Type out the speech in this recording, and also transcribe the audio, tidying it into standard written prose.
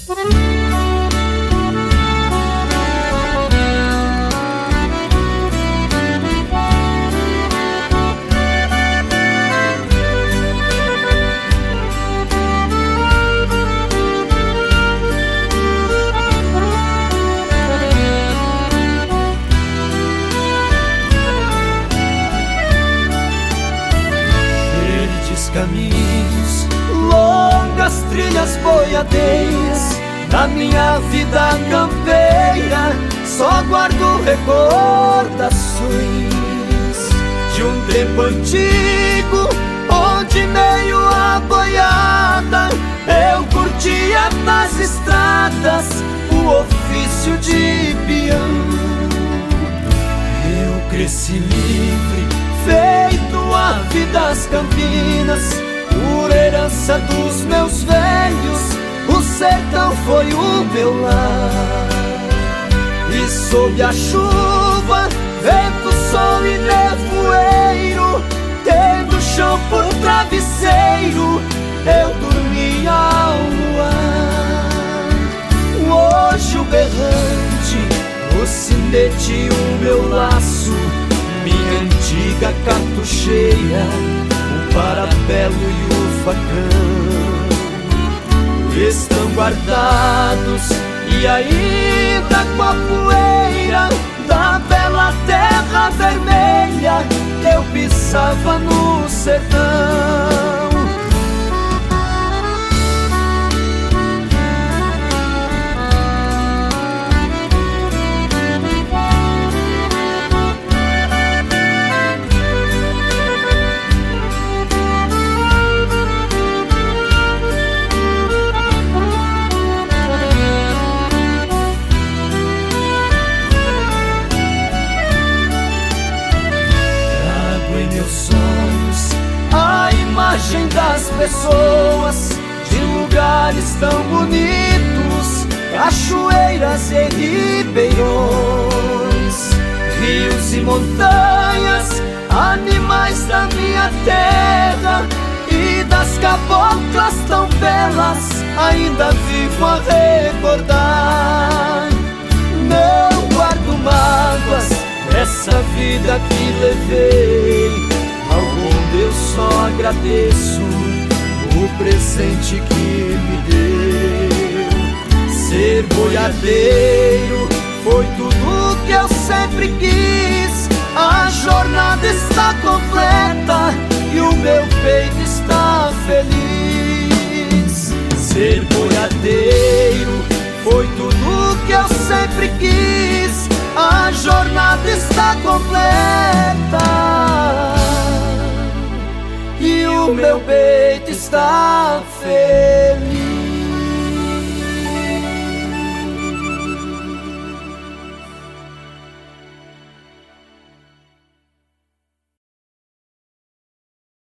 Caminhos, longas trilhas boiadeiras da minha vida campeira, só guardo recordações de um tempo antigo, onde meio a boiada eu curtia nas estradas o ofício de peão. Eu cresci livre, feito ave das campinas, por herança dos meus velhos, o sertão foi o meu lar. E sob a chuva, vento, sol e nevoeiro, tendo chão por travesseiro, eu dormia ao luar. Hoje o berrante, o sinete e o meu laço, minha antiga cartucheira, o parabelo e o facão estão guardados, e ainda com a poeira da bela terra vermelha que eu pisava no sertão. Das pessoas, de lugares tão bonitos, cachoeiras e ribeirões, rios e montanhas, animais da minha terra, e das caboclas tão belas ainda vivo a recordar. Não guardo mágoas dessa vida que levei, ao bom Deus só agradeço o presente que me deu. Ser boiadeiro foi tudo que eu sempre quis, a jornada está completa e o meu peito está feliz. Ser boiadeiro foi tudo que eu sempre quis, a jornada está completa e o meu peito está feliz.